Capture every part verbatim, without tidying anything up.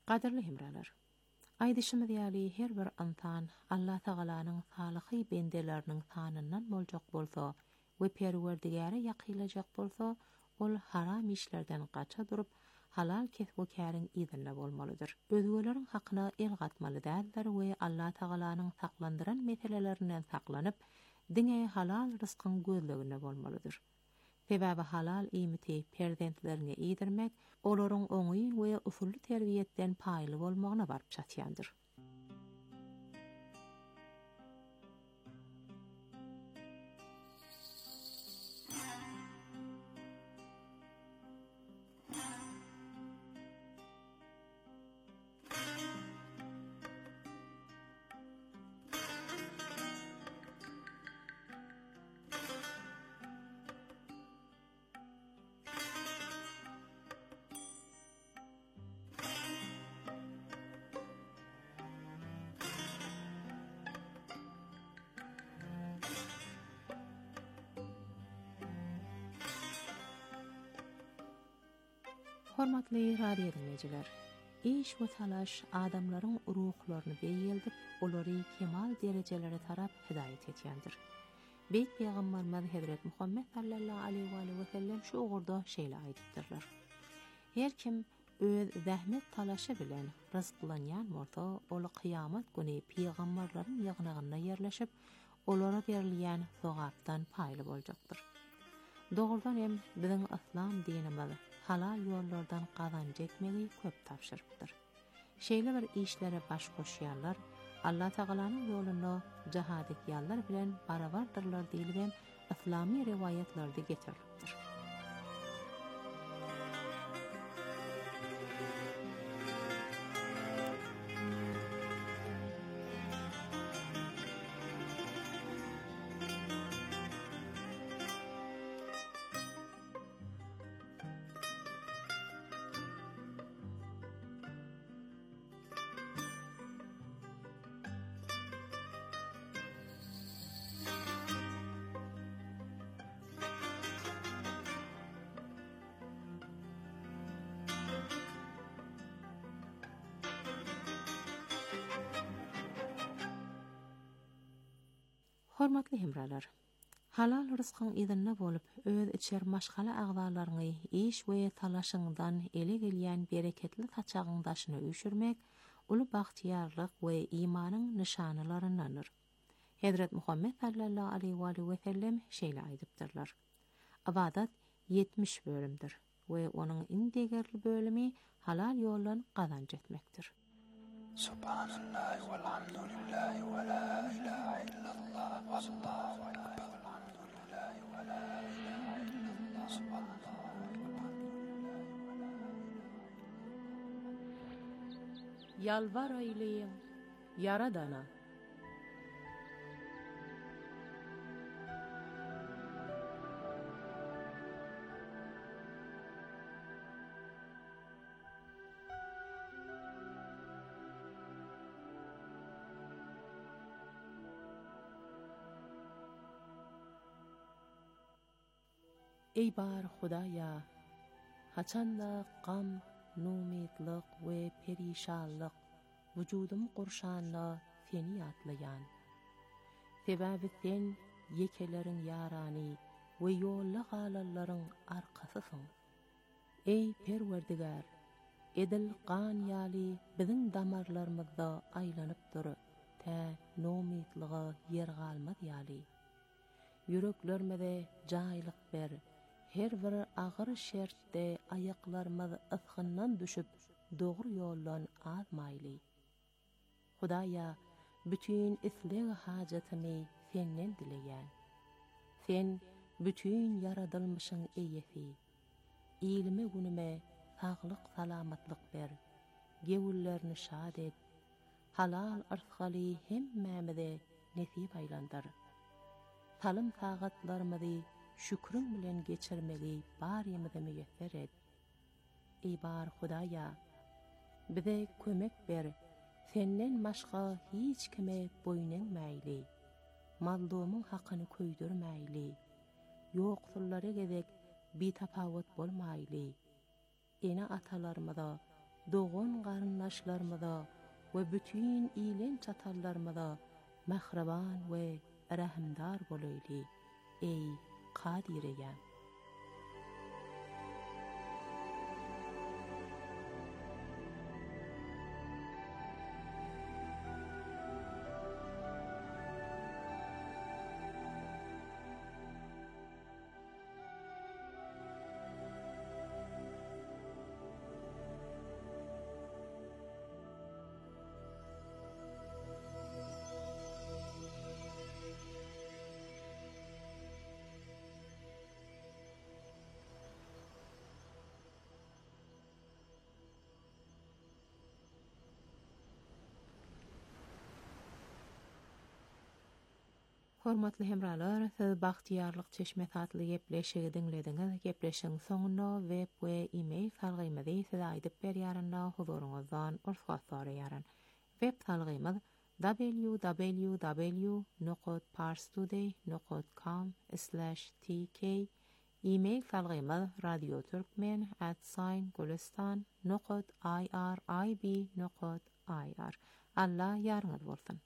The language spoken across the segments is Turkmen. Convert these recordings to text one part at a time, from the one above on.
Qadirli hemralar. Aýdyşymyz ýaly her bir insan Allah Taalanyň halyky bendeleriniň tanyndan boljak bolsa we Perwerdigäre ýakylajak bolsa, ol haram işlerden gaça durup halal kesb-käriň ýerinde bolmalydyr. Özgöleriň hakyna el gatmaly däldir we Allah Taalanyň saklandyran meselelerinden saklanyp, diňe halal rızkyň gözleginde bolmalydyr. Sebäbi halal iýmiti perzentlerine ýedirmek, olaryň oňy we usully terbiýetden paýly bolmagyna baryp çatýandyr. Hormatly radio dinleyijiler, iş we talaş adamlaryň ruhlaryny beýeldip, olary kemal derejelere tarap hidaýet etýändir. Beýik Peýgamberimiz Hazrat Muhammed sallallahu aleyhi we sellem şu ugurda şeýle aýdypdyrlar. Her kim öz zähmet talaşy bilen rızklanýan bolsa, ol kıyamat güni peýgamberleriň ýagnagyna ýerleşip, olara berilýän sowapdan paýly boljakdyr. Dogrudan hem biziň islam dinimiz halal ýollardan gazanç etmegi köp tapşyrypdyr. Şeýle bir işlere baş goşýanlar Allah Taalanyň ýolunda jihad etýänler bilen barabardyrlar diýilýän islamy riwayatlerde getirilipdir. Hormatly hemralar, halal rızkyň ýerinde bolup, öz içer maşgala agzalaryny iş we talaşyňdan ele gelýän bereketli taçagyň daşyna üşürmek, uly bagtyarlyk we iýmanyň nişanlaryndandyr. Hazrat Muhammed sallallahu aleyhi we sellem şeýle aýdypdyrlar. Ibadat ýetmiş bölümdir we onuň iň degerli bölümi halal ýollan gazanç etmekdir. Subhanallah walhamdulillah wa la ilaha illallah wallahu akbar walhamdulillah wa la ilaha illallah subhanallah Yalvar eyleyin Yaradana. Ey bar Hudaýa, haçanda gam, numidlik we perişanlyk wujudum gurşanla seni ýatlaýan. Sebäbi sen yekeleriň ýarany we ýolly galallaryň arkasysyň. Ey Perwerdigar, edil gan ýaly biziň damarlarymyzda aýlanyp dur, tä numidlige ýer galmaz ýaly. Yüreklerimize jaýlyk ber. Her bir agyr şertde ayaklarymyz ıskyndan düşüp dogry ýoldan azmaýly. Hudaýa, bütün isleg hajatymy senden dileýän. Sen bütün yaradylmışyň eýesi. Ilmi günüme saglyk salamatlyk ber. Gewüllerini şad et. Halal arzgaly hemmämize nesip aýlandyr. Salym sagatlarymyzy şükrün bilen geçirmegi barýamyza müýesser et. Ey bar Hudaýa, bize kömek ber. Senden başga hiç kime boýnanmaýly. Mazlumyň hakyny köýdürmäýli. Ýoksullara gezek bitapawut bolmaýly. Ene atalarymyza doğun qarınlaşlarımıza ve bütün ilen çatallarımıza mehriban ve rahimdar bolaylı ey Kadireyem. Hormatly hemralar, siz Baxtiyarlyk Çeşme tatly gepleşigi diňlediňiz. Gepleşiň soňuna web we e-mail salgymyzy size aýdyp berýärynda huzuruňyzdan urfat soraýaryn. Web salgymyz w w w nokta parstoday nokta com slash t k. E-mail salgymyz radioturkmen at gulistan nokta i r i b nokta i r. Allah ýarňyz bolsun.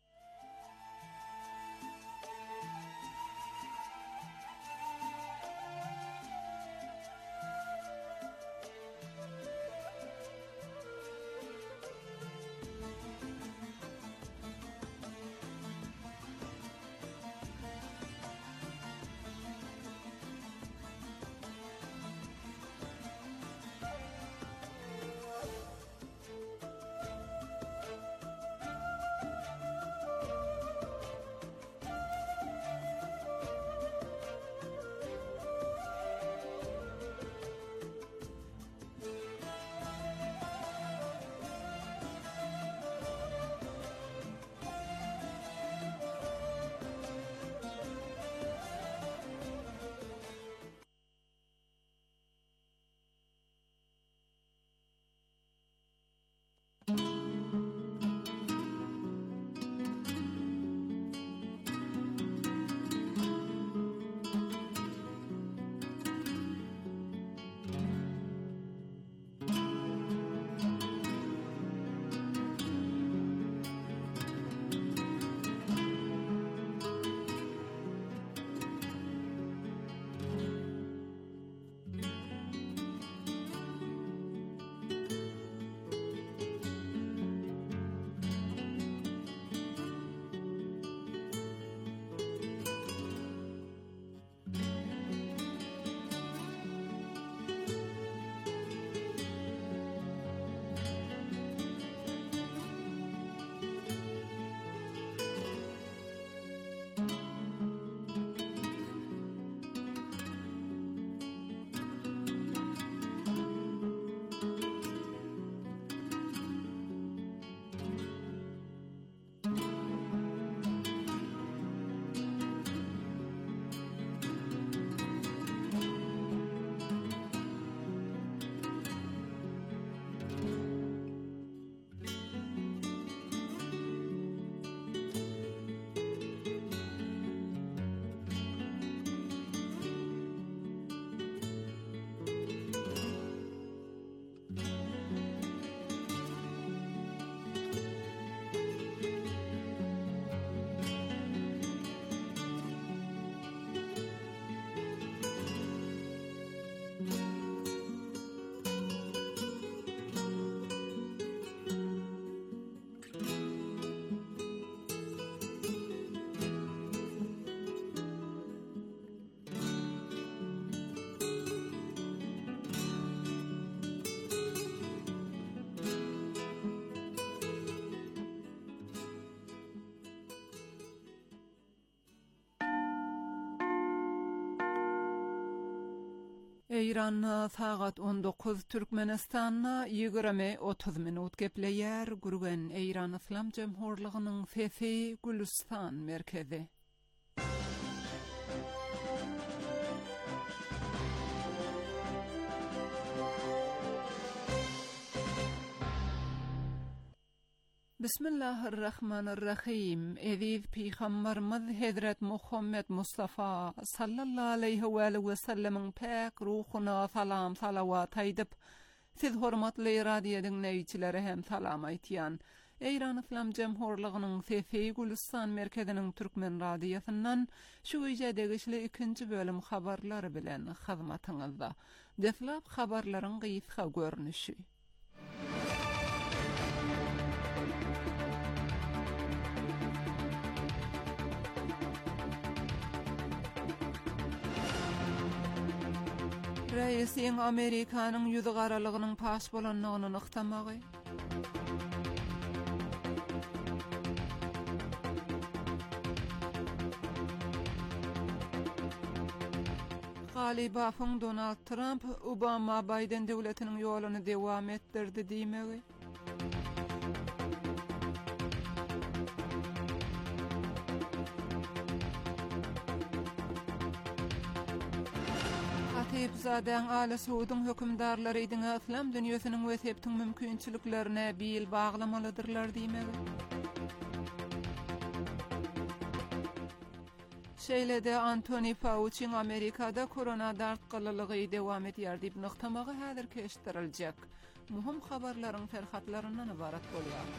Eýranna sagat on dokuz, Türkmenistanna ýigirme otuz minut gepleýär. Gürgen Eýran Islam Jemhurlygynyň sesi Gülistan merkezi. Bismillahirrahmanirrahim. Eziz Peygamberimiz Hazret Muhammed Mustafa sallallahu aleyhi ve sellem pek ruhuna salam salavat aýdyp Siz hormatly radio dinleyijileri hem salam aýtýan. Eýran Islam Jemhurlygynyň Sefeý Gulistan merkeziniň Türkmen radiosundan şu ýerdegi ikinji bölüm habarlary bilen hyzmatyňyzda. Deslap habarlaryň gysga görnüşi. Reisiň Amerikanyň ýüzi garalygynyň paş bolanlygyny nyktamagy. Galibafyň Donald Trump Obama Biden döwletiniň ýoluny dewam etdirdi diýmegi. Hatipzadan Aly Suudyň hökümdarlary diňe islam dünýäsiniň weseptiň mümkinçiliklerine bil baglamalydyrlar diýmegi. Şeýlede Anthony Fauci'ň Amerikada korona dartgylylygy dewam etýär diýip nyktamagy häzir keşdiriljek. Muhim habarlaryň terhatlaryndan ibarat bolýar.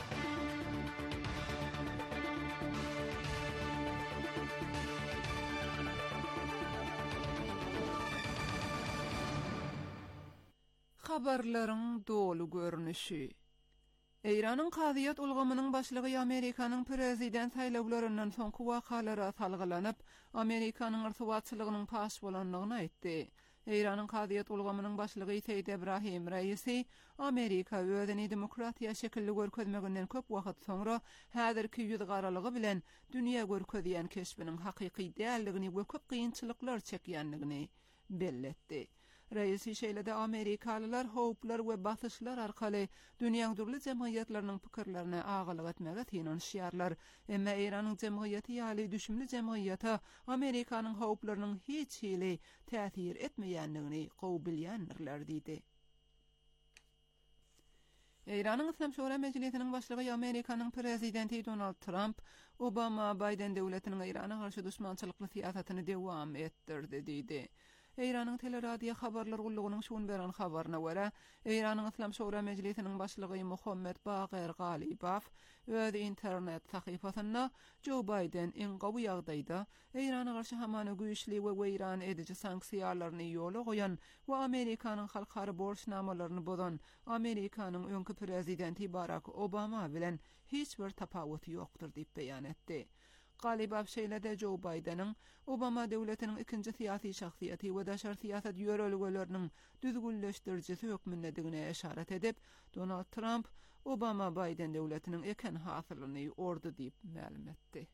Habarlaryň dolu görnüşi. Eýranyň Kaziýat ulgamynyň başlygy Amerikanyň prezident saýlawlaryndan soňky wakalara salgylanyp, Amerikanyň irtibatçylygynyň paş bolanlygyny aýtdy. Eýranyň Kaziýat ulgamynyň başlygy Seýid Ibrahim Raisi, Amerika özüni demokratiýa şekilli görkezmeginden köp wagt soňra häzirki ýüz garalygy bilen dünýä görkezýän keşbiniň hakyky däldigini we köp kynçylyklar çekýänligini belletdi. Reisi şeýlede Amerikalılar howplar we basyşlar arkaly dünýäň durly jemgyýetleriniň pikirlerine agalyk etmege tinanşýarlar. Emma Eýranyň jemgyýeti ýaly düşümli jemgyýete Amerikanyň howplarynyň hiç hili täsir etmeýänligini gowy bilýänler diýdi. Eýranyň Islam Şura Mejlisiniň başlygy Amerikanyň prezidenti Donald Trump Obama Biden döwletiniň Eýrana garşy düşmançylykly siýasatyny dewam etdirdi diýdi. Eýranyň teleradio habarlar gullugynyň şuň beren habaryna görä, Eýranyň Islam Şura Mejlisiniň başlygy Muhammed Baqir Galibaf öz internet sahypasynda Joe Biden iň gowy ýagdaýda Eýrana garşy hamany güýçli we weýran edici sanksiýalaryny ýola goýan we Amerikanyň halkary borçnamalaryny bozan Amerikanyň öňkü prezidenti Barack Obama bilen hiç bir tapawut ýokdur diýip beýan etdi. Galibaf şeýlede Joe Biden'ın Obama döwletiniň ikinji syýasy şahsiýeti we daşar siýasat ýöreligleriniň düzgünleşdirjisi hökmündigine eşaret edip, Donald Trump Obama Biden döwletiniň eken hasylyny ordu diýip ma'lum etdi.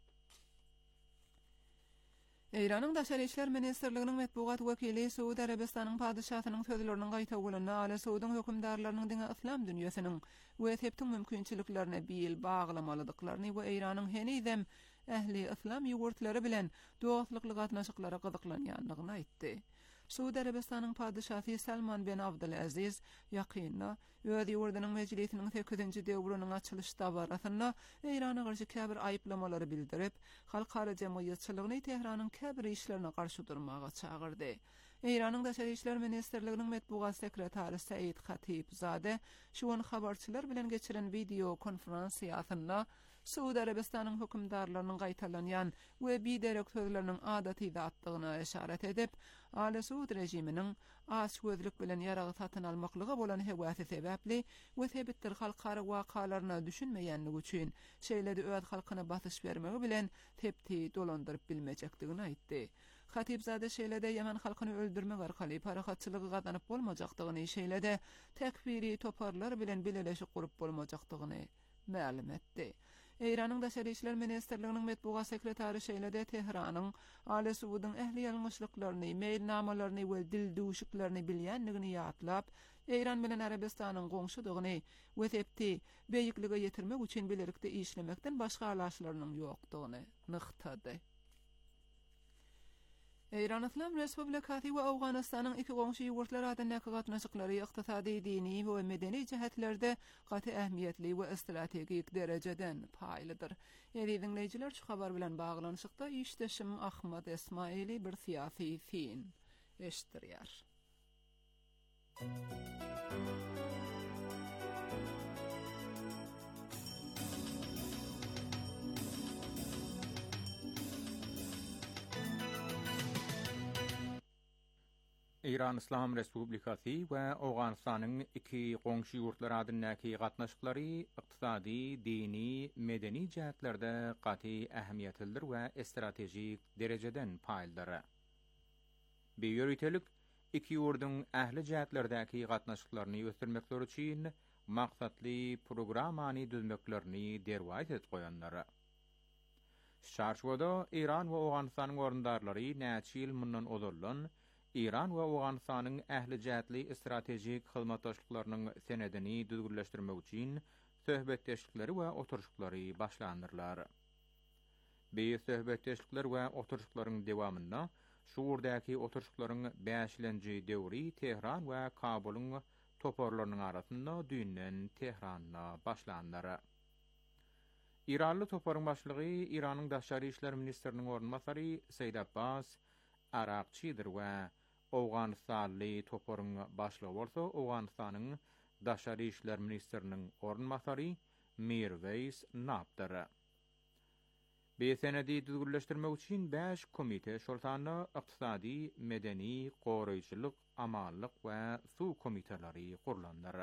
Eýranyň Daşary işler ministrliginiň medpugat wekili Suudi Arabistanyň padyşahynyň sözleriniň gaýtawylyny Aly Suudyň hökümdarlarynyň diňe islam dünýäsiniň we septiň mümkinçiliklerine bil baglamalydyklaryny we Eýranyň henidem ähli islam ýurtlary bilen dostlukly gatnaşyklara gyzyklanýanlygyny aýtdy. Suudi Arabistanyň padyşahy Salman bin Abdulaziz ýakynda öz ýurdunyň mejlisiniň sekizinji döwrüniň açylyş dabarasyna Eýrana garşy käbir aýyplamalary bildirip, halkara jemgyýetçiligiň Tehranyň käbir işlerine garşy durmaga çagyrdy. Eýranyň Daşary işler ministrliginiň medpugat sekretary Said Khatibzade şuň habarçylar bilen geçiren video konferensiýasynda Suudi Arabistanyň hökümdarlarynyň gaýtalanýan we biderek sözleriniň adaty zatdygyna eşaret edip, Aly Suud rejiminiň az gözlük bilen ýaragy satyn almaklyga bolan hewasy sebäpli we sebitler halkary wakalaryna düşünmeýänligi üçin şeýlede öz halkyna basyş bermegi bilen tepti dolandyryp bilmejekdigini aýtdy. Hatipzade şeýlede Yemen halkyny öldürmek arkaly parahatçylygy gazanyp bolmajakdygyny şeýlede tekfiri toparlar bilen bileleşik gurup bolmajakdygyny ma'lum etdi. Eýranyň Daşary işler ministrliginiň medpugat sekretary şeýlede Tehranyň Aly Suudyň ähli ýalňyşlyklaryny, mailnamalaryny we dil duşuklaryny bilýänligini ýatlap, Eýran bilen Arabistanyň goňşudygyny we septi beýiklige ýetirmek üçin bilerikde işlemekden başga alaşlarynyň ýokdugyny nyktady. Eýran Islam Respublikasy we Awganystanyň iki goňşy ýurtlar arasynda gatnaşyklary ykdysady, dini we medeni jihatlerde gaty ähmiýetli we strategik derejeden paýlydyr. Ýa-ni dinleýijiler şu habar bilen baglanyşykda işdeşim Ahmad Esmaili bir syýasy fin eşdirýär. İran İslam Respublikasy we Awganystanyň iki goňşy ýurtlar adyndaky gatnaşyklary ykdysady, dini, medeni jähetlerde gaty ähmiýetlidir we stratejik derejeden paýldary. Bu ýöritelik iki ýurduň ähli jähetlerdäki gatnaşyklaryny ösdürmekler üçin maksatly programmany düzmeklerini derwayt edip goýanlary. Şarjwada İran we Awganystanyň orundarlary näçe ýyl mundan odalan İran we Awganystanyň ähli jähetli stratejik hyzmatdaşlyklarynyň senedini düzgünleşdirmek üçin söhbetdeşlikleri we oturuşyklary başlandyrlar. Bu söhbetdeşlikler we oturuşyklaryň dewamynda şuurdaky oturuşyklaryň beşinji döwri Tehran we Kabulyň toparlarynyň arasynda düýnden Tehrana başlandyr. İranly toparyň başlygy İranyň daşary işler ministriniň ornmasary Seýid Abbas Araqçydyr we Awganystanly toparyň başlygy bolsa Awganystanyň daşary işler ministriniň ornmasary Mirweis Nabdyr. Bu senedi düzgünleşdirmek üçin beş komite şoltany ykdysady, medeni, goraýçylyk, amallyk we suw komiteleri gurulandyr.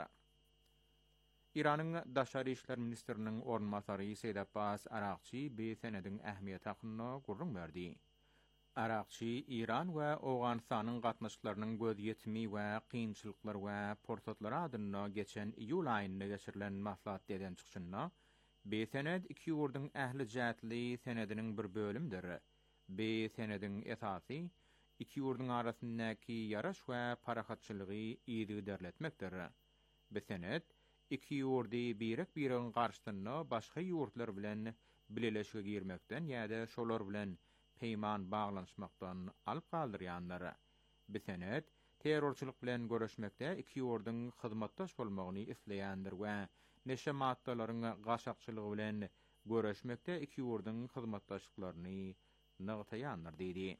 İranyň daşary işler ministriniň ornmasary Seýid Abbas Araqçy bu senediň ähmiýeti hakkynda gurrun berdi. Araqçy İran we Awganystanyň gatnaşyklarynyň göz ýetimi we kynçylyklar we portatlary adynda geçen iýul aýynda geçirilen maslahat eden çykyşynda bu sened iki ýurduň ähli jähetli senediniň bir bölümdir. Bu senediň esasy iki ýurduň arasyndaky ýaraş we parahatçylygy ýygy derletmekdir. Bu sened iki ýurdy birek biriň garşysynda başga ýurtlar bilen bileşige girmekden ýa-da şolar bilen peýman baglanşmakdan alyp galdyrýanlar. Bu sened terrorçylyk bilen görüşmekde iki ýurduň hyzmatdaş bolmagyny isleýändir we neşe maddalaryň gaşakçylygy bilen görüşmekde iki ýurduň hyzmatdaşlyklaryny nagtaýanlar diýdi.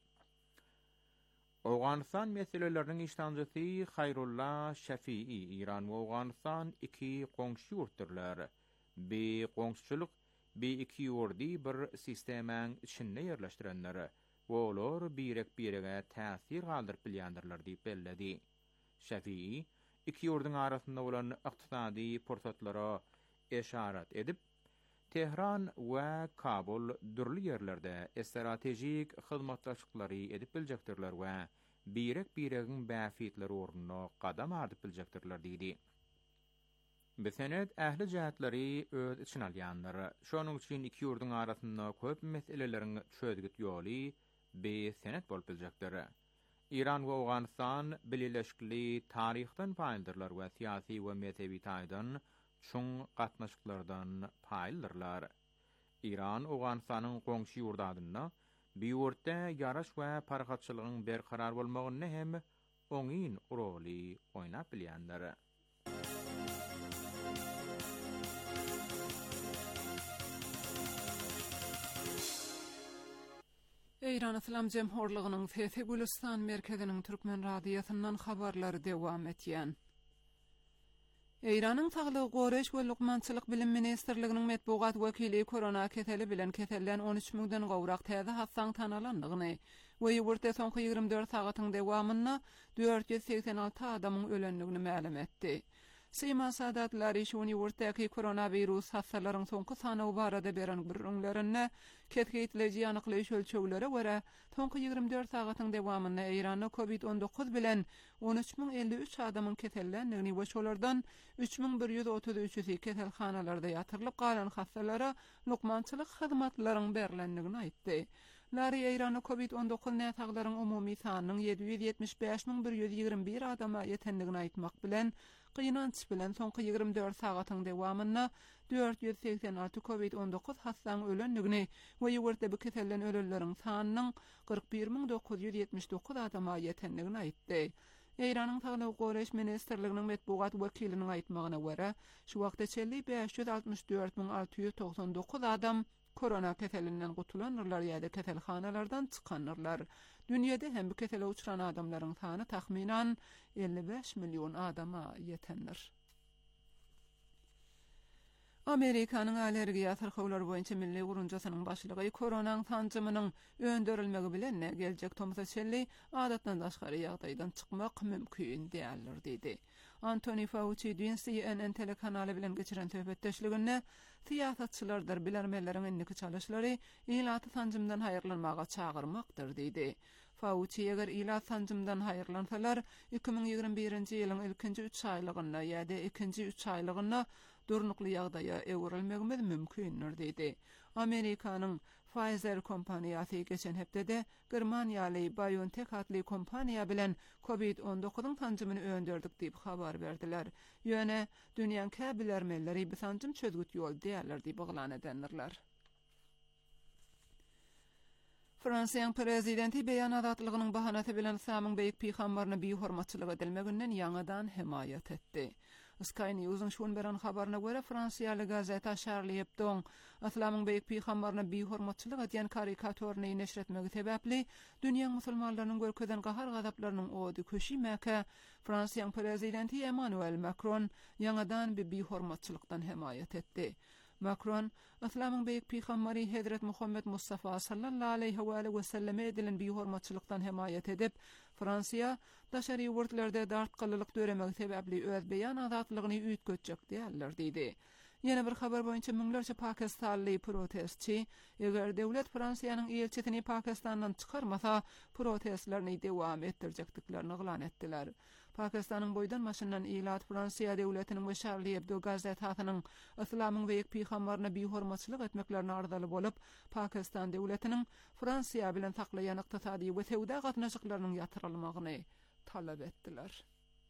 Awganystan meseleleriniň işlemjisi Hayrullah Şafii İran we Awganystan iki goňşy ýurtdyrlar. Bu goňşylyk bu iki ýurdy bir sistemaň içinde ýerleşdirenler we olar birek birege täsir galdyryp bilýändirler diýip belledi. Şafii iki ýurduň arasynda bolan ykdysady portatlara eşarat edip Tehran we Kabul dürli ýerlerde stratejik hyzmatdaşlyklary edip biljekdirler we birek biregiň bäfitleri ornuny gadam adyp biljekdirler diýdi. Bu sened ähli jähetleri öz içine alýanlar. Şonuň üçin iki ýurduň arasynda köp meseleleriň çözgüt ýoly bu sened bolup biljekdir. İran we Awganystan bileşikli taryhdan paýldyrlar we syýasy we mezhebi taýdan çoň gatnaşyklardan paýldyrlar. İran Awganystanyň goňşy ýurdadynda bu ýurtda ýaraş we parahatçylygyň berkarar bolmagyny hem oňyn roly oýnap bilýändir. İran İslam Jemhurlygynyň Fethi Gülistan merkeziniň Türkmen radiýasyndan habarlary dewam etýän. İranyň Saglyk, Goraýş we Lukmançylyk bilim ministrliginiň medpugat wekili korona keteli bilen ketellen on üç müňden gowrak täze hassaň tanalandygyny we ýurtda soňky ýygrimi dört sagatyň dewamynda dört ýüz seksen alty adamyň ölenligini ma'lum etdi. Sima Sadatlary şuny ýurtdaky koronavirus hassalaryň soňky sany barada beren birlerini ketgeytleji ýanyklaýyş ölçeglere görä soňky ýygrimi dört sagatyň dewamynda Iranda covid on dokuz bilen on üç miň elli üç adamyň ketellendigini we şolardan üç miň bir ýüz otuz üçi ketelhanalarda ýatyrlyp galan hassalara lukmançylyk hyzmatlaryň berilendligini aýtdy. Lari Iranda covid on dokuz näsaglaryň umumy sanynyň yedi ýüz ýetmiş beş miň bir ýüz ýygrimi bir adama ýetendigini aýtmak bilen gynanç bilen soňky ýygrimi dört sagatyň dewamynda dört ýüz seksen alty covid on dokuz hassaň ölenligini we ýurtda bu ketellen ölenleriň sanynyň kırk bir miň dokuz ýüz ýetmiş dokuz adama ýetendigini aýtdy. Iranyň Saglyk Goraýş ministrliginiň medpugat wekiliniň aýtmagyna görä, şu wagtda çelli beş ýüz altymyş dört miň alty ýüz toksan dokuz adam Korona keselinden gutulanırlar ýa-da keselhanalardan çykanyrlar. Dünýede hem bu kesele uçuran adamlaryň sany tahminan elli beş milyon adama ýetendir. Amerikanyň alergiýa tarhawlary boýunça milli gurunjasynyň başlygy koronanyň tanjymynyň öndürilmegi bilen geljek Thomas Shelley adatdan daşgary ýagdaýdan çykmak mümkin däldir diýdi. Anthony Fauci C N N telekanaly bilen geçiren töhbetdeşliginde siýasatçylardyr bilermelleriň indiki çalışlary ilaty tanjymdan haýyrlanmaga çagyrmakdyr diýdi. Fauci eger ilat tanjymdan haýyrlansalar iki bin ýygrimi birinji ýylyň ilkinji üç aýlygynda ýa-da ikinji üç aýlygynda durnukly ýagdaýa öwrülmegimiz mümkindir diýdi. Amerikanyň Pfizer kompaniýasy geçen hepdede Germaniýaly BioNTech adly kompaniýa bilen covid on dokuzyň tanjymyny öndürdik diýip habar berdiler. Ýöne dünýäň käbilermelleri bu tanjym çözgüt ýol diýerler diýip baglan edenler. Fransiýanyň prezidenti beýan azatlygynyň bahanasy bilen Samyň beýik pygambaryny biýhormatçylyk edilmeginden ýangydan himayet etdi. Sky News'un şuun beren habaryna görä Fransiýaly gazeta Charlie Hebdo'ň Islamyň beýik pygambaryna biýhormatçylyk edýän karikaturyny neşr etmegi sebäpli dünýä musulmanlarynyň görkezden gahar gazaplarynyň ody köşimäke Fransiýanyň prezidenti Emmanuel Macron ýangydan bir biýhormatçylykdan himayet etdi. Macron, Islamyň beýik pygambary Hazrat Muhammed Mustafa sallallahu aleyhi we sellem edilen biýhormatçylykdan himayet edip, Fransiýa daşary wurtlarda dartgalylyk döremegi sebäpli öz beýan azatlygyny üýtgetjek diýerler diýdi. Ýene bir habar boýunça müňlerçe Pakistanly protestçi, eger döwlet Fransiýanyň elçisini Pakistandan çykarmasa, protestlerini dowam etdirjekdiklerini ýylan etdiler. Pakistanyň boýdan maşyndan ilat Fransiýa döwletiniň we Charlie Hebdo gazetasynyň Islamyň beýik pygambaryna biýhormatçylyk etmeklerini ardaly bolup, Pakistan döwletiniň Fransiýa bilen saklaýan ykdysady we sewda gatnaşyklarynyň ýatyrylmagyny talap etdiler.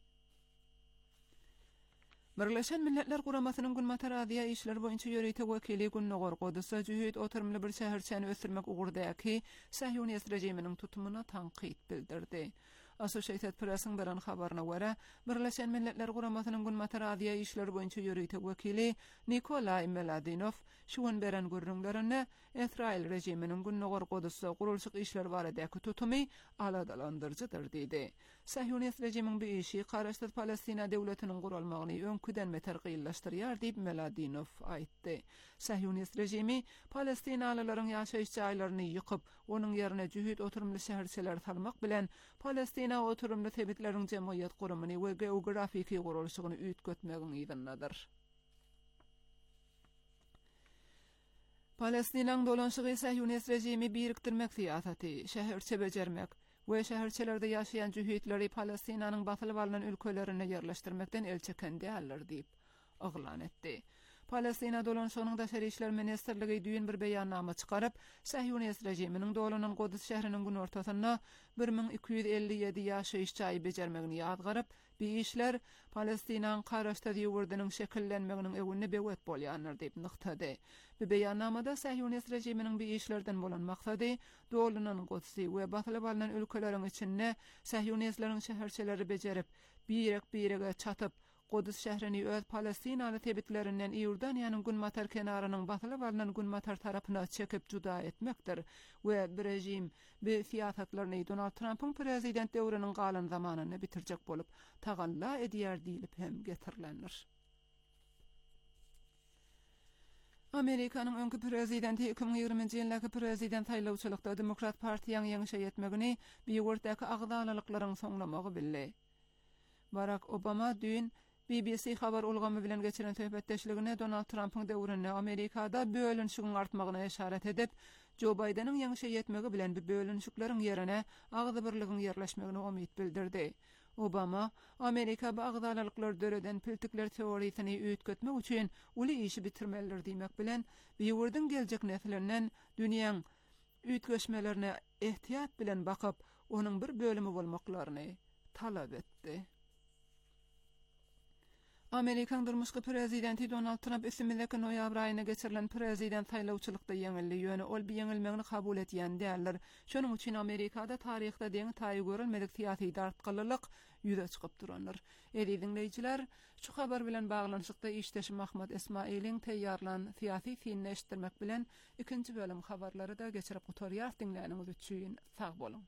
Birleşen Milletler Guramasynyň Günmataraziýa işler boýunça ýöreýte wekili Günnogor Godusy jüýüt oturumly bir şäherçäni ösürmek ugurdaky Sahyonist rejiminiň tutumuna tanqid bildirdi. Associated Press'ın beren habaryna görä, Birleşen Milletler Guramasynyň Günmataraziýa işler boýunça ýöreýte wekili Nikolay Meladinov şuun beren görüňlerini Israil rejiminiň Günnogor Godusy gurulşyk işler baradaky tutumy aladalandyrjydyr diýdi. Sahyonist rejimiň bu işi Garaşdyr Palestina döwletiniň gurulmagyny öňküden beter gynlaşdyrýar diýip Meladinov aýtdy. Sahyonist rejimi Palestinalylaryň ýaşaýyş jaýlaryny ýykyp, onuň ýerine jüýüt oturumly şäherçeler salmak bilen Palestina oturumly tebitleriň jemgyýet gurumyny we geografiki gurulşygyny üýtgetmegiň ýygynydyr. Palestinaň dolanşygy Sahyonist rejimi birikdirmek siýasaty, şäherçe bejermek we şäherçelerde ýaşaýan jüýütleri Palestinanyň batyly balynan ülkelerine ýerleşdirmekden el çeken diýerler diýip aglan etdi. Palestina dolanşygynyň daşary işler ministrligi düýün bir beýannama çykaryp, Sahyonist rejiminiň dolanan Godus şäheriniň gün ortasynda bir min iki ýüz elli ýedi ýaşaýyş jaý bejermegini ýadgaryp, bu işler Palestinaň Garaşdyr ýurdunyň şekillenmeginiň ewine bewet bolýandyr diýip nyktady. Bu beýannamada Sahyonist rejiminiň bu işlerden bolan maksady dolanan Godusy we batyly balynan ülkeleriň içinde Sahyonistlaryň şäherçeleri bejerip, birek-birege çatyp Godus şäherini öz Palestinaly tebitlerinden Ýordaniýanyň Günmatar kenarynyň batyly balynan Günmatar tarapyna çekip juda etmekdir we bir rejim bu siýasatlaryny Donald Trump'yň prezident döwrüniň galan zamanyny bitirjek bolup tagalla edýär diýilip hem getirilendir. Amerikanyň öňkü prezidenti iki bin ýygrimiňji ýyldaky prezident saýlawçylykda Demokrat Partiýanyň ýeňişe ýetmegini biýurdaky agdalyklaryň soňlamagy bildi. Barack Obama dün B B C habar ulgamy bilen geçiren töhbetdeşligine Donald Trump'yň döwründe Amerikada bölünşigiň artmagyna işaret edip, Joe Biden'yň ýeňişe ýetmegi bilen bu bölünşikleriň ýerine agdy birligiň ýerleşmegine umyt bildirdi. Obama, Amerika bu agdalyklar döreden piltikler teoriýasyny üýtgetmek üçin uly işi bitirmelidir diýmek bilen, bu ýurdyň geljek nesillerinden dünýäň üýtgeşmelerine ehtiýat bilen bakyp, onuň bir bölümi bolmaklaryny talap etdi. Amerikan durmuşky prezidenti Donald Trump ismindeki noýabr aýyna geçirilen prezident saýlawçylykda ýeňildi. Ýöne ol bu ýeňilmegini kabul etýän däldir. Şonuň üçin Amerikada taryhda deň taýy görülmedik syýasy dartgylylyk ýüze çykyp duranlar. Eri dinleýijiler, şu habar bilen baglanyşykda işdeşim Mahmud Esmail'in teýýarlan syýasy filmini eşitdirmek bilen ikinji bölüm habarlary da geçirip gutarýar dinläniňiz üçin sag bolun.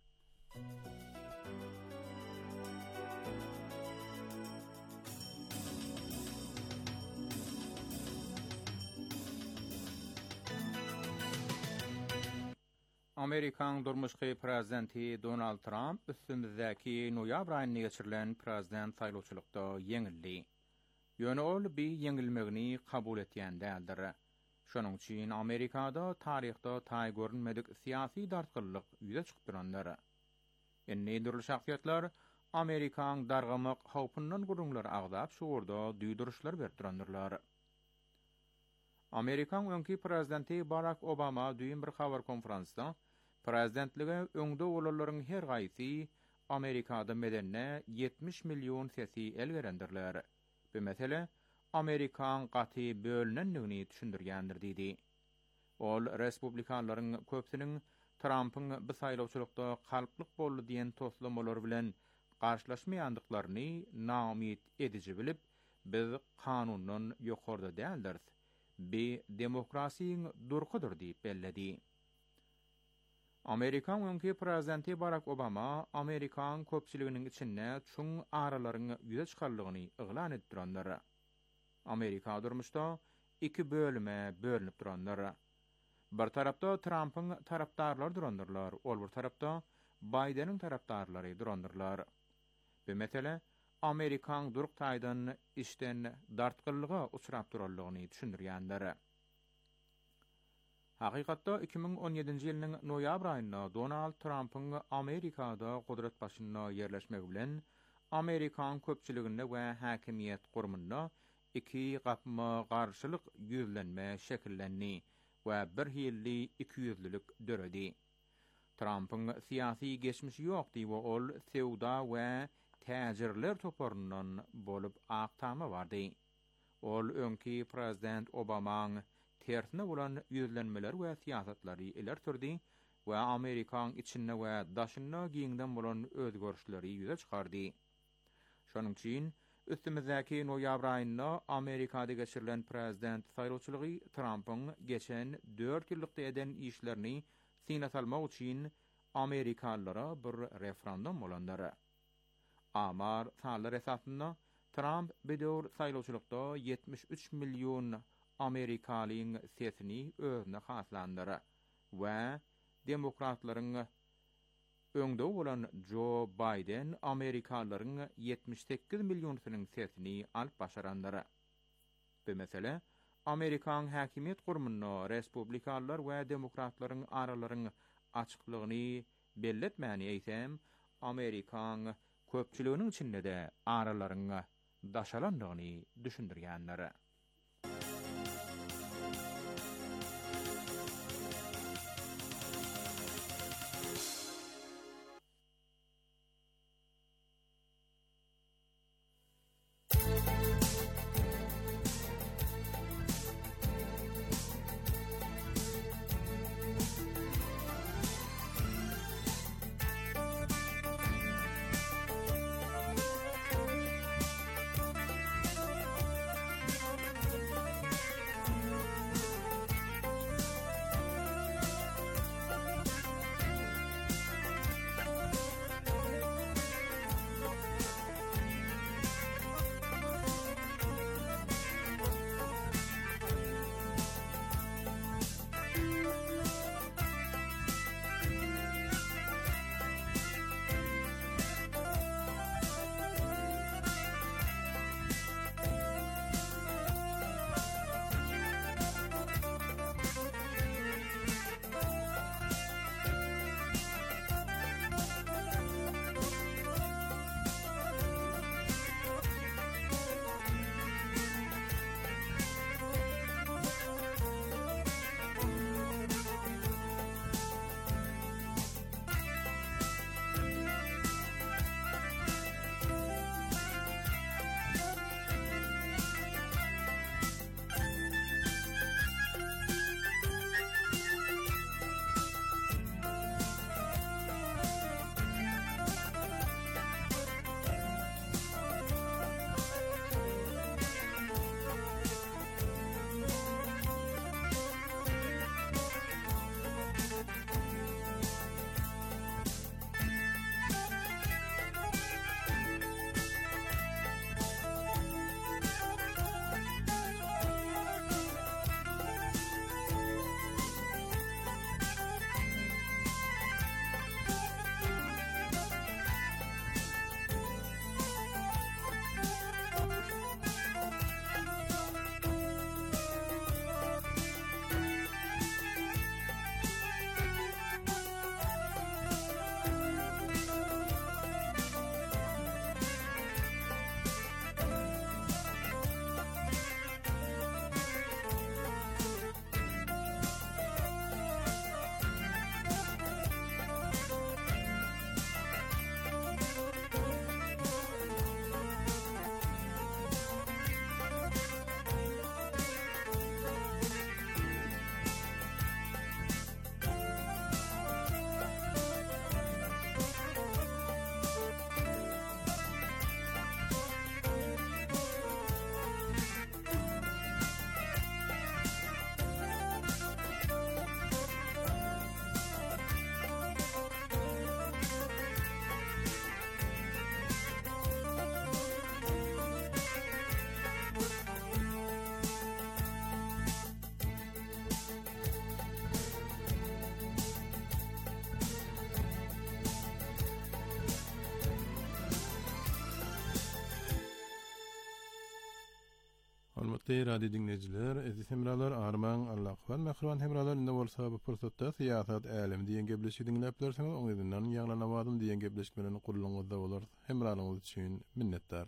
Amerikan durmuşky prezidenti Donald Trump üstündäki noýabr aýyna geçirilen prezident saýlawçylykda ýeňildi. Ýöne ol bir ýeňilmegini kabul etýän däldir. Şonuň üçin Amerikada taryhda taýy görünmedik syýasy dartgylylyk ýüze çykyp duranlar. Enne durly şahsiýetler Amerikan dargamak hawpyndan gurulňlar agdap şuurda duýduruşlar berip duranlar. Amerikan öňki prezidenti Barack Obama düýün bir habar konferansda prezidentlige öňde bolalaryň her gaýsy Amerikada medenne yetmiş milyon sesi el verendirler. Bu mesele Amerikan gaty bölünenligini düşündirýändir diýdi. Ol respublikanlaryň köpsiniň Trump'yň bu saýlawçylykda kalplyk boldy diýen toslamalar bilen garşylaşmaýandyklaryny naumyt edici bilip, biz kanundan ýokarda däldir. Bi demokrasiýiň durkudur diýip belledi. Amerikan öňki prezidenti Barack Obama Amerikan köpçiliginiň içinde çuň aralaryň ýüze çykarlygyny eglan etdiranlar. Amerika durmuşda iki bölüme bölünip duranlar. Bir tarapda Trump'yň tarapdarlary duranlar, ol bir tarapda Biden'in tarapdarlary duranlar. Bu mesele Amerikan duruk taýdan işten dartgyllyga uçrap durallygyny düşündirýänler. Hakykatda iki bin on ýedinji ýylyň noýabr aýynda Donald Trump'yň Amerikada gudrat başyna ýerleşmegi bilen Amerikan köpçiliginde we häkimiýet gurumunda iki gapma garşylyk ýüzlenme şekillendi we bir hilli iki ýüzlülük döredi. Trump'yň syýasy geçmişi ýok diýip ol sewda we täjirler toparından bolup aqtama bardy. Ol öňki prezident Obamaň tersine bolan ýüzlenmeler we syýasatlary iler türdi we Amerikan içinde we daşyna giňden bolan özgörüşleri ýüze çykardy. Şonuň üçin üstümizdäki noýabr aýynda Amerikada geçirilen prezident saýlawçylygy Trump'yň geçen dört ýyllykda eden işlerini syna salmak üçin Amerikalılara bir referendum bolandary. Amar sallar esasında Trump bedor saýlawçylykda yetmiş üç milyon Amerikalyň sesini özüne haslandyry we demokratlaryň öňde bolan Joe Biden Amerikalylaryň yetmiş sekiz milyonunyň sesini alyp başarandyry. Bu mesele Amerikan häkimiýet gurumuna respublikanlar we demokratlaryň aralaryň açyklygyny belletmäni eýsem, Amerikan köpçüliginiň içinde de aralaryň daşalandygyny düşündirýänler. Hormatly radio dinleyijiler, aziz hemralar, arman Allah qwan mehriban hemralar inde bolsa bu fursatda siyasat alemi diýen gepleşigi dinläplersiňiz, oňyzdan ýaňlanamadym diýen gepleşmelerini gurulňyzda bolar. Hemralaryňyz üçin minnetdar.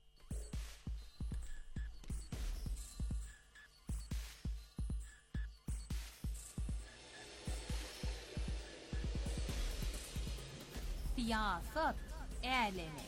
Siyasat alemi.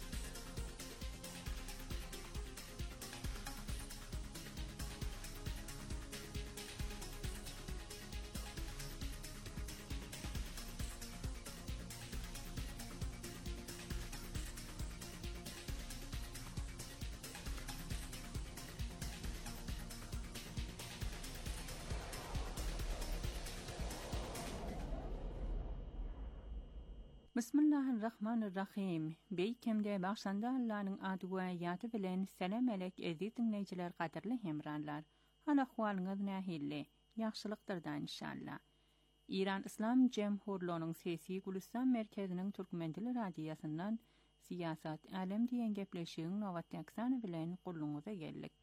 Bismillahirrahmanirrahim. Beýkemde başanda Allah'ın adı we ýaty bilen selam alek aziz dinleýijiler, gaderli hemranlar. Hal ahwalyňyz nähilli? Ýagşylykdyrdan inşallah. İran İslam Jemhurluğunyň sesi Gülistan merkeziniň türkmen dili radiýasyndan siyasat alem diýen gepleşigiň nowat ýaksany bilen gurulňyza geldik.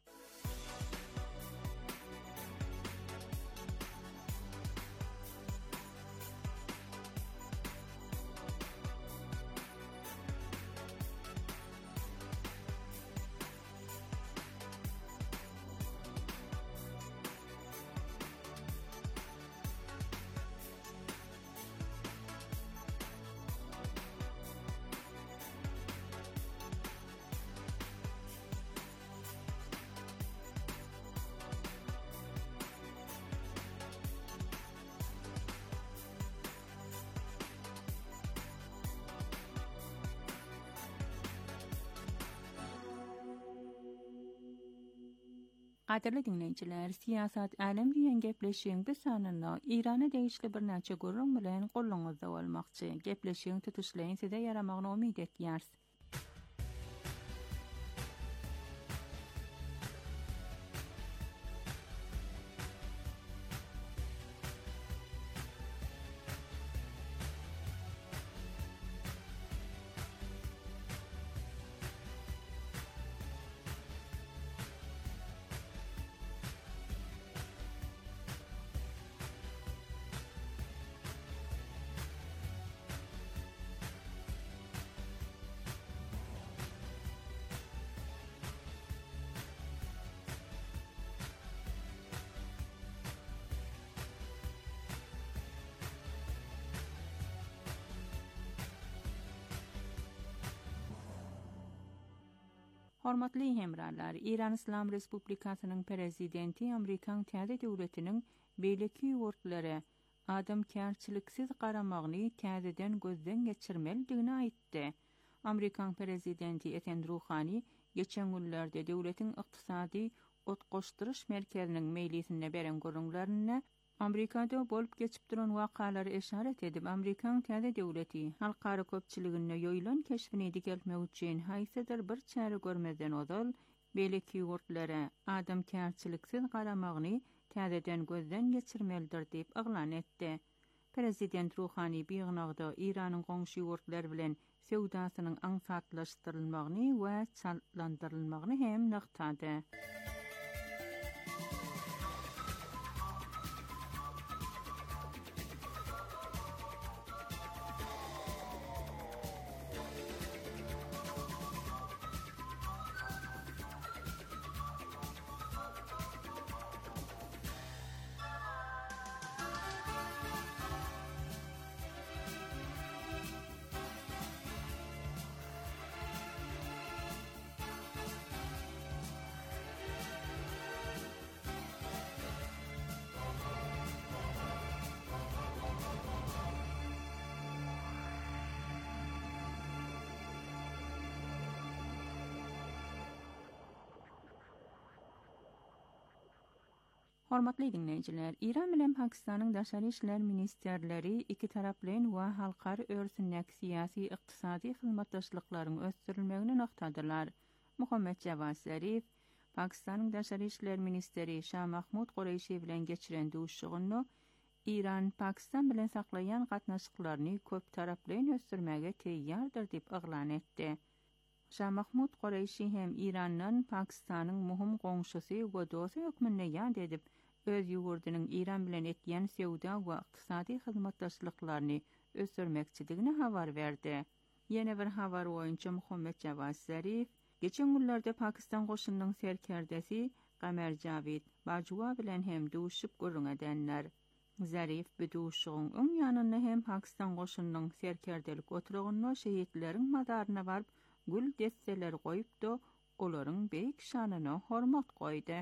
Gaderli dinleyijiler, siyasat alem diýen gepleşigiň bir sanyna Irana değişli bir näçe gurrun bilen gurulňyzda bolmakçy. Gepleşigiň tutuşlaryň size yaramagyna umyt etýärs. Hormatly hemralar, İran İslam Respublikasynyň prezidenti Amerikan täze döwletiniň beýleki ýurtlary adamkärçiliksiz garamagyny täzeden gözden geçirmelidigini aýtdy. Amerikan prezidenti Eten Ruhani geçen günlerde döwletiň ykdysady otgoşdyryş merkeziniň mejlisine beren görüňlerini Amerikada bolup geçip duran wakalary eşaret edip, Amerikan täze döwleti halkara köpçiligine ýoýulan keşfini digelmek üçin haýsydyr bir çäre görmezden ozal beýleki ýurtlary adamkärçiliksiz garamagyny täzeden gözden geçirmelidir diýip aglan etdi. Prezident Ruhani biýignagda Iranyň goňşy ýurtlar bilen sewdasynyň aňsatlaşdyrylmagyny we çallandyrylmagyny hem naqtady. Hormatly dinleyijiler, İran bilen Pakistanyň daşary işler ministerleri iki taraplyň we halkary örsünlik siyasi ykdysady hyzmatdaşlyklaryň ösdürilmegini noktadylar. Muhammed Javad Zarif, Pakistanyň daşary işler ministeri Şah Mahmud Qureşi bilen geçiren duşugyny İran Pakistan bilen saklayan gatnaşyklaryny köp taraplyň ösdürmäge teýýardyr diýip aglan etdi. Şah Mahmud Qurayşi hem İran'dan Pakistan'ın muhim goňşusy we dostu hökmünde ýad edip, öz ýurdunyň İran bilen etýän sewda we ykdysady hyzmatdaşlyklaryny ösürmekçiligine habar berdi. Ýene bir habar boýunça Muhammed Javad Zarif geçen günlerde Pakistan goşunynyň serkerdesi Qamer Javid Bajwa bilen hem duşup görüň edenler. Zarif bu duşugyň öň ýanyna hem Pakistan goşunynyň serkerdelik oturagyna şehitleriň madaryna barıp gül desteler goýup da olaryň beýik şanyna hormat goýdy.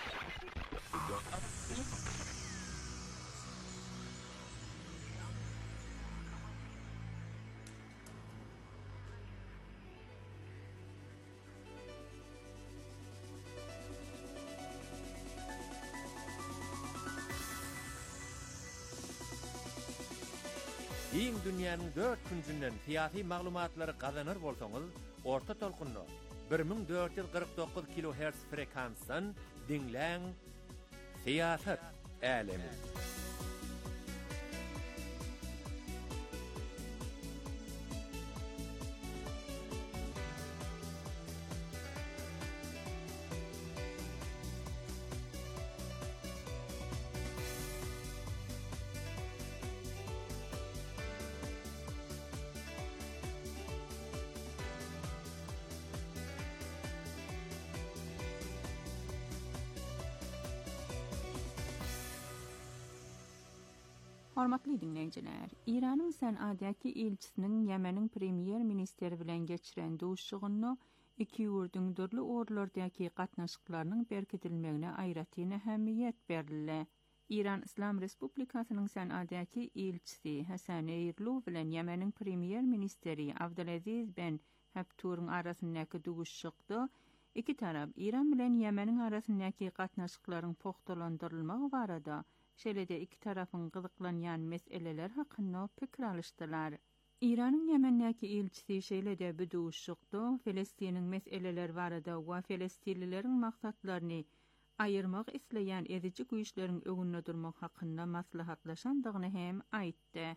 Iň dünýäniň dört küncünden fiýaty maglumatlary gazanır bolsaňyz, orta tolkunly bir ming dört yüz kırk dokuz kilohertz frekansdan dinläň Siýasat älemi. Hormatly dinleýijiler, İranyň San'adaky elçisiniň Ýemeniň premier ministeri bilen geçiren duşugyny iki ýurduň dörli orlardaky gatnaşyklarynyň berkitilmegine aýratyn ähemmiýet berildi. İran İslam Respublikasynyň San'adaky elçisi Hasan Eýirlu bilen Ýemeniň premier ministeri Abdulaziz ben Heptur'un arasyndaky duşukda iki tarap İran bilen Ýemeniň arasyndaky gatnaşyklaryň pogtalandyrylmagy barada şeýle-de iki tarapyň gyzyklanýan meseleler hakynda pikir alışdylar. İranyň Ýemendäki elçisi şeýle-de bu duşukda Filistiniň meseleler barada we Filistinlileriň maksatlaryny aýyrmak isleýän edici güýçleriň öňünde durmak hakynda maslahatlaşandygyny hem aýtdy.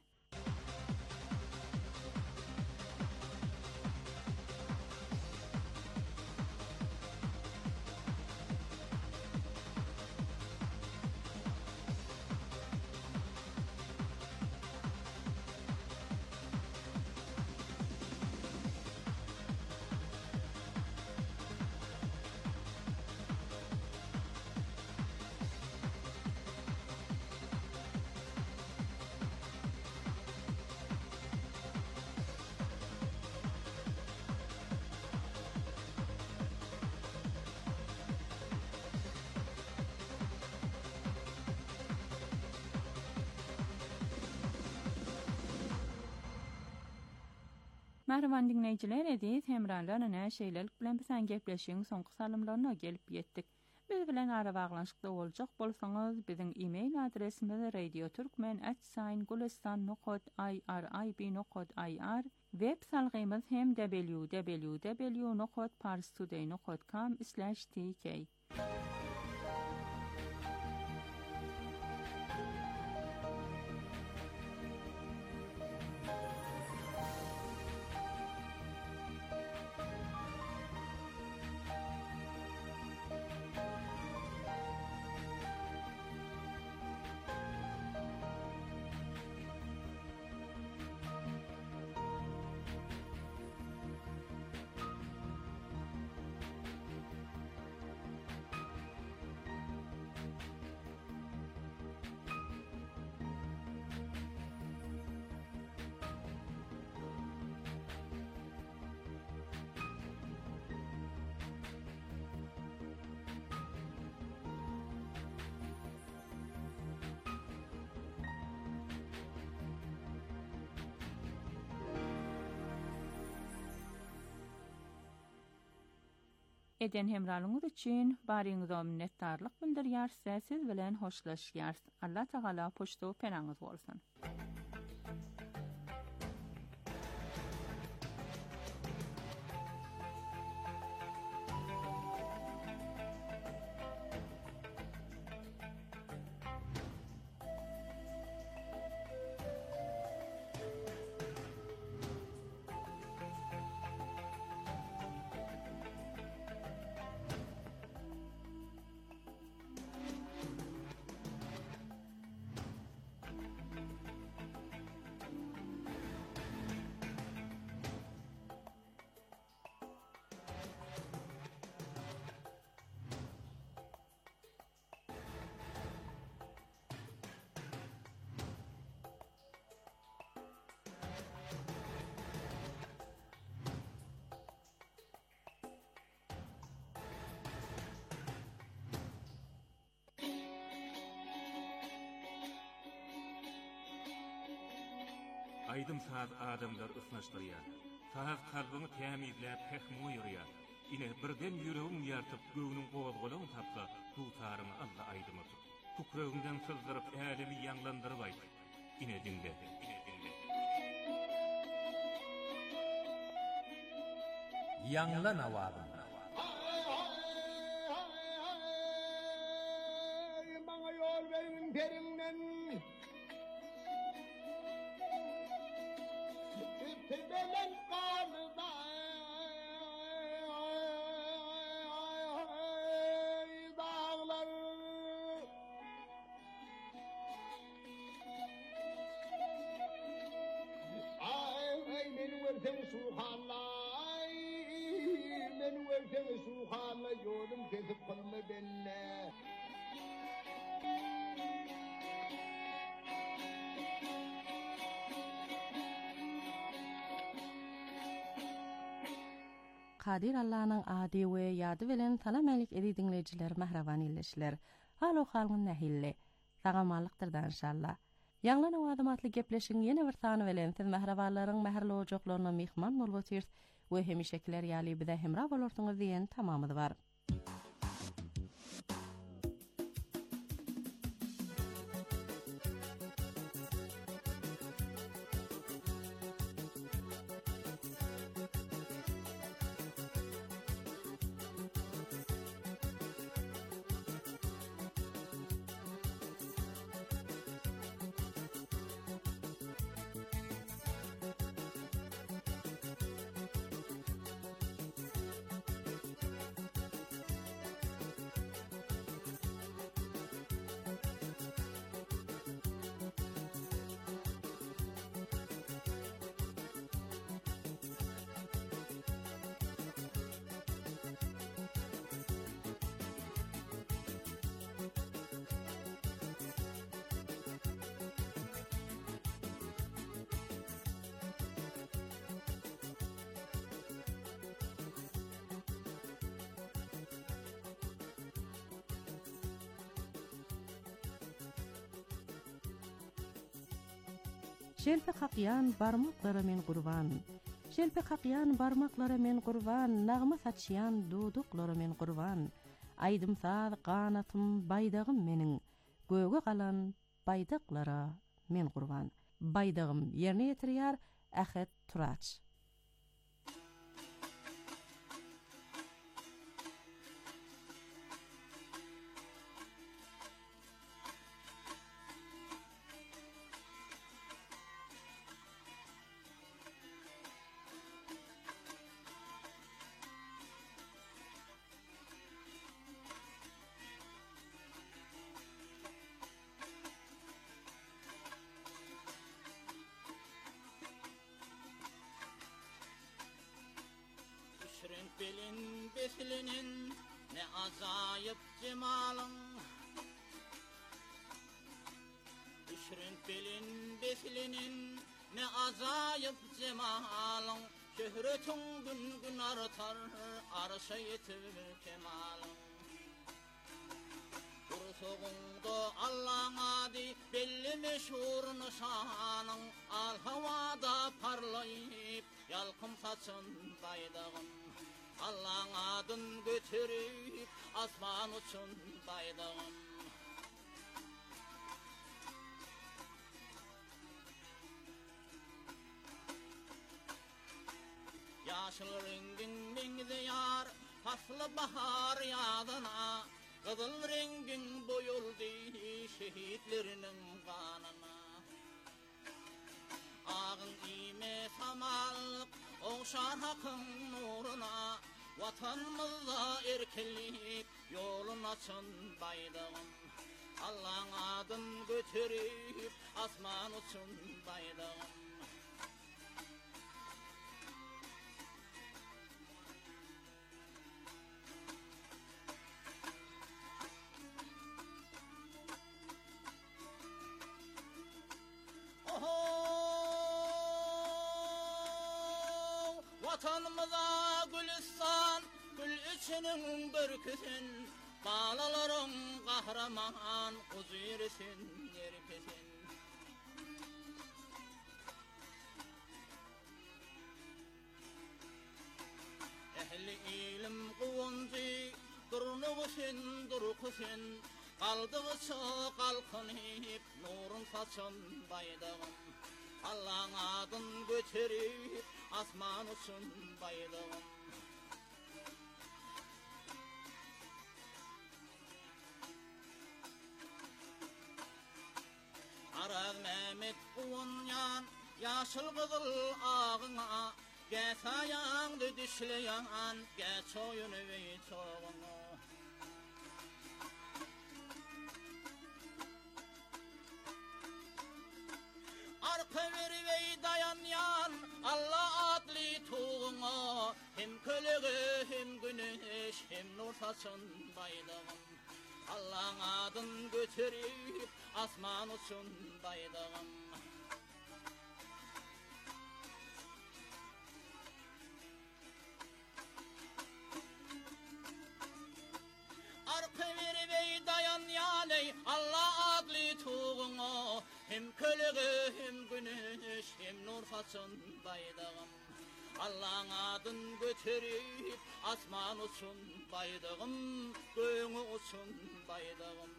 Merhaban dinleyijiler, edis hemrarlaryna şeýlelik bilen bilen gepleşiň soňky salymlaryna gelip ýetdik. Biz bilen ara baglanşykda boljak bolsaňyz, biziň e-mail adresimiz radioturkmen at gulistan nokta irib nokta ir, web salgymyz hem w w w nokta parstoday nokta com slash t k. Eden hemralyňyz üçin baryňyza minnetdarlyk bildirýär, siz bilen hoşlaşýar. Allah Taala poşto penaňyz bolsun. Aydım saat adamlar ısnaşdırýar. Saz kalbyny tämizläp pehmi ýürýär. Ine birden ýüregiň ýartyp göwnüň gowazgalagyny tapsa, tutarmy Allah aydymy. Tukragyndan sızdyryp älimi ýanglandyryp aýdy. Ine dinle, ine dinle. Ýanglan awady. Maňa ýol berin perinden. Tebelen qalda. Dağlar. Ay men wersem subhanallah. Men wersem subhanallah ýolum kesip kılma benne. Kadir Allah'ın adi we ýady bilen talamelik edi dinleyijiler mahraban illeşler. Halo halgyň nähille. Tagamalykdyrdan inşallah. Ýanglan awadymatly gepleşiň ýene bir sany bilen siz mahrabanlaryň mähirli ojaklaryna mehman bolup otyr we hemişekiler ýaly bize hemra bolarsyňyz diýen tamamy bar. Şelpe kakyan barmaklara men kurban. Şelpe kakyan barmaklara men kurban. Nağma saçyan duduklara men kurban. Aydım saz qanatım baydağım menin. Göge qalan baydaklara men kurban. Baydağım yerine yetiriyar Ahmet Turaç. Renk belin beslinin ne azayıp cemalın. Üç renk belin beslinin ne azayıp cemalın. Şöhretin gün gün artar arşa yetir kemalın. Kursoğunda Allah'ın adi belli meşhur nişanın. Al havada parlayıp yalkım saçın baydağım. Allah'ın adın götürüp asman uçun baydağım. Yaşıl rengin mengide yar, faslı bahar yadına. Kızıl rengin boyuldu şehitlerinin kanına. Ağın ime samallık oğşar hakkın nuruna. Vatanımızda erkelip yolun açın baydağım. Allah'ın adın götürüp asman uçun baydağım. Vatanımıza gülistan, gül içinin börküsün, balaların kahraman, kuzirisin yerkesin. Eli ilim quvunci durnuğu sen durku sen qaldığı qalqınıp nurun saçın baydağım Allah'ın adın götürüp asman uçun baydağım Araz Mehmet Uğunyan yaşıl kızıl ağına Geç ayağını düşleyen geç oyunu ve çoğunu Arka veri ve dayanyan Allah adli tuğuna Hem kölüğü hem güneş hem nur saçın baydağım Allah'ın adın götürüp asman uçun baydağım Arka veri ve dayan yaney Allah adli tuğuna Hem kölüğü hem güneş hem nur saçın baydağım Allah'ın adın götürüp asman uçun baydağım Göğünü uçun baydağım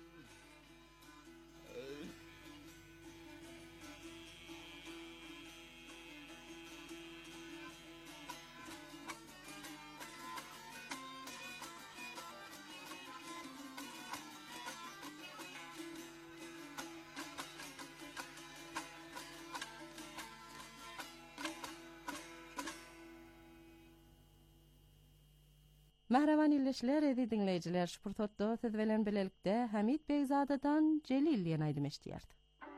Mehrevan illeşler edi dinleyiciler şpurtotto tezvelen bilelikde Hamid Beyzada'dan Celil yanaydım eşdiyardı.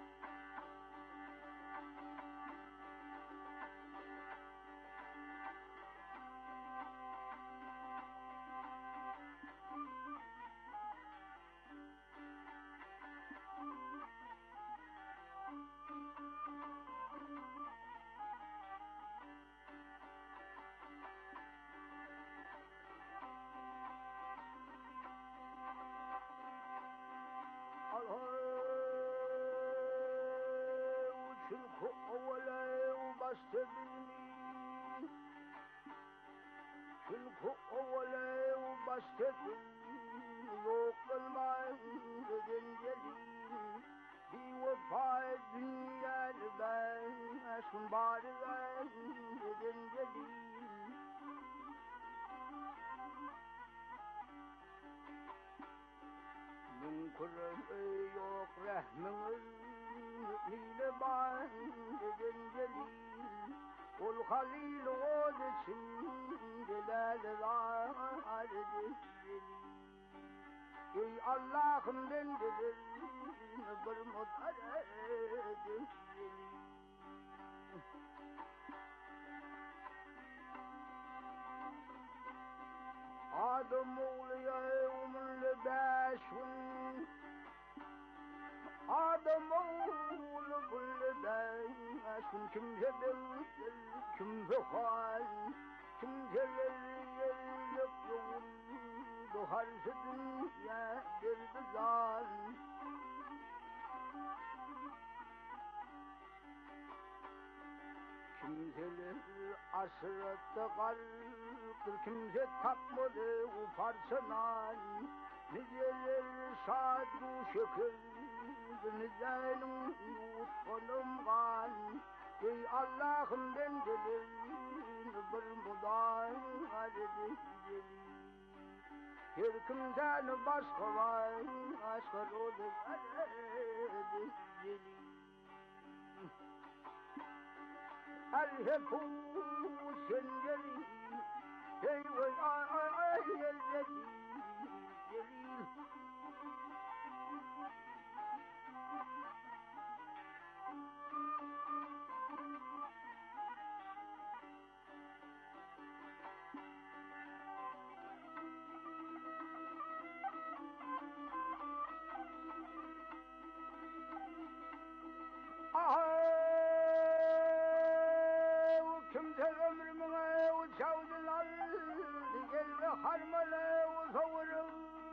Yok rahminiz nile bandedin gelin Ol halil oz için delal zâredin Ey Allah'ım bendedir bir mutaredin Adam oğlu yevmin lebeşun Adam oğlu lebeşun Kimse beldir, kimse hal Kimseler yerlik yoğun Duharsı dünya bir bizan Kimseler asırette kalktır Kimse tapmadı u parçanan Niceler şadu şükür Nicenin yutkunumgan Ey Allah'ım ben gelin Bir mudan adedin Her kimden başka var Aşkar olur adedin El-hepu sen gelin Ey vay ay ay ay gelin Gelin Kimse ömrümüne uçavdılar Gel ve harmale uzavurur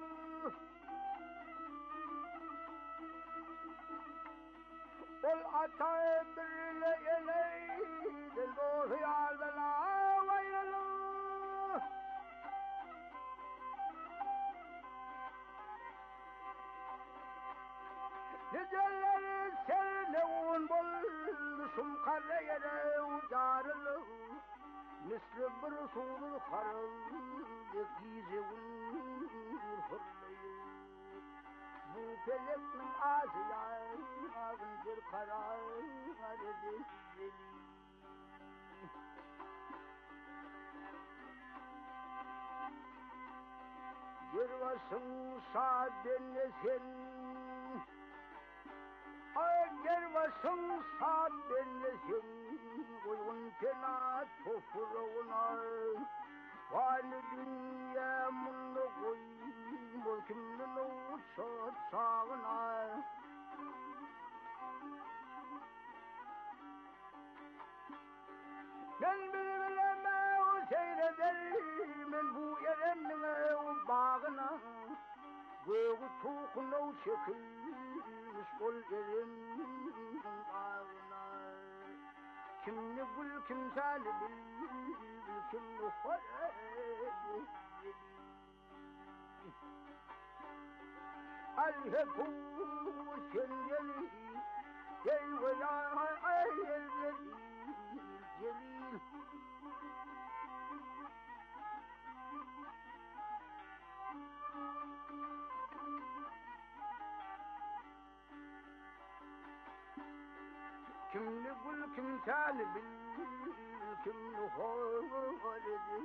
Ol ata birle eley Del doğru yardına vayralı bir soğul karıl gize ulur hırlayır bu peleknin ağzı yağın bir karar edin Yervasın saadenle sen Ay yervasın saadenle sen Uygun kena topuğuna Vali dünya mundu koy Mulkimden uçat sağına Ben bilmem o seyrederim Ben bu yeremin bağına Göğü tuğunu çekilmiş Kol yeremin bağına Kimni gül kimsali bil Kimni horet Al-hepu sen geli Gel ve ya ay el-gelil Gelil Kimni gül kimsali bil Kimni horet gelil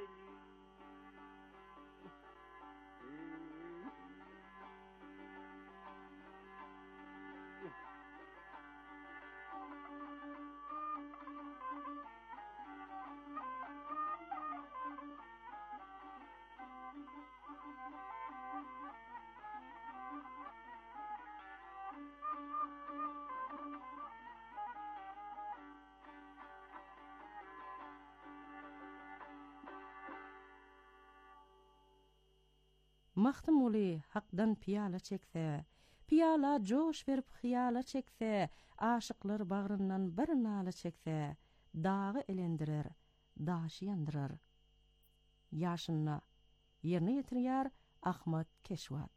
Mahtum uli hakdan piyala çekse, piyala joş verip hiyala çekse, aşıklar bağrından bir nala çekse, dağı elendirer, daşı yandırar. Yaşınna yerine yetiriyar Ahmet Keşvat.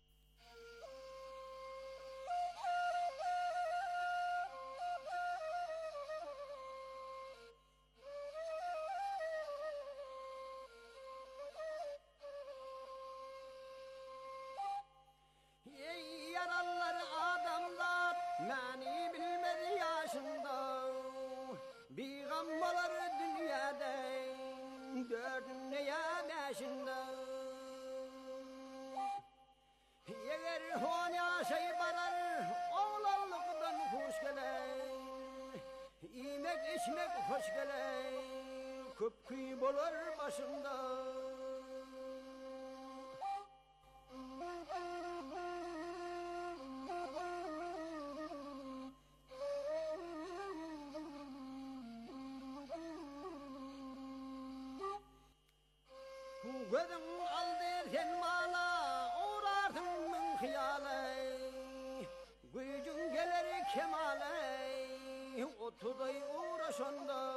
Gözün aldı sen mala uğrarsın min hiyale Gücün gelir kemale otuday uğraşanda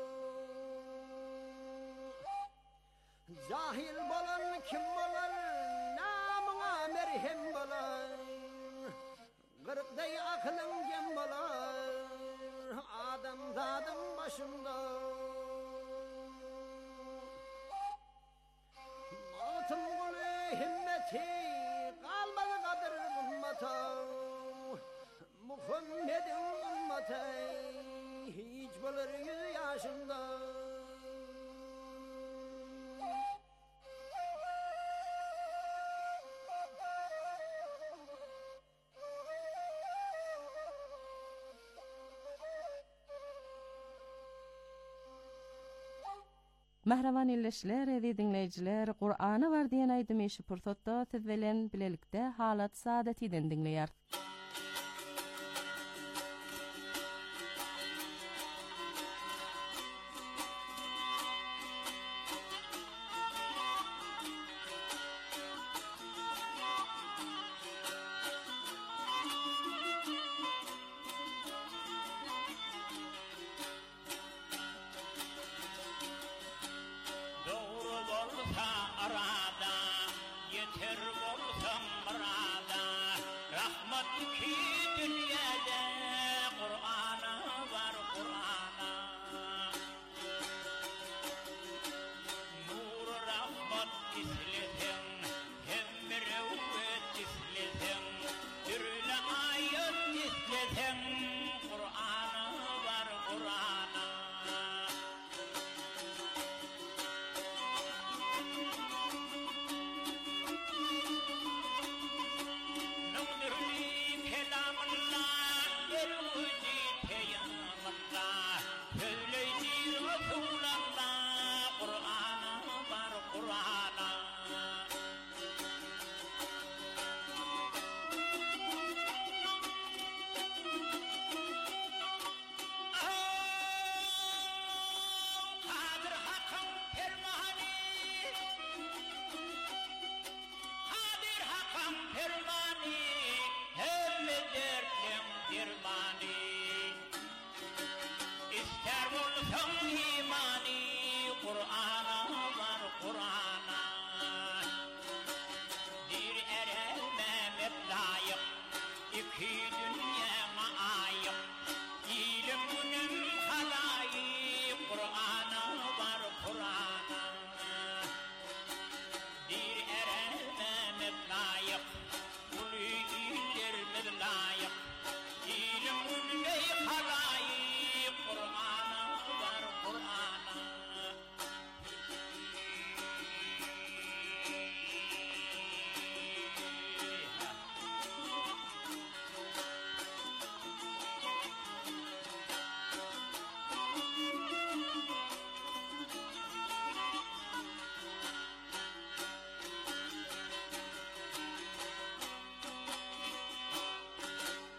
Cahil bolan kim bolar namına merhem bolar Gırıkday aklın gem bolar adam zadım başında himmeti kalmadı kadir ümmete Muhammed'in ümmeti hiç bulur yüz yaşında Mahravan illeşler edi dinleyiciler Kur'an'a var diyen aydım eşi pürsatda tezvelen bilelikte halat saadetiden dinleyer. Rahmat ki dünyada Kur'an'a var Kur'an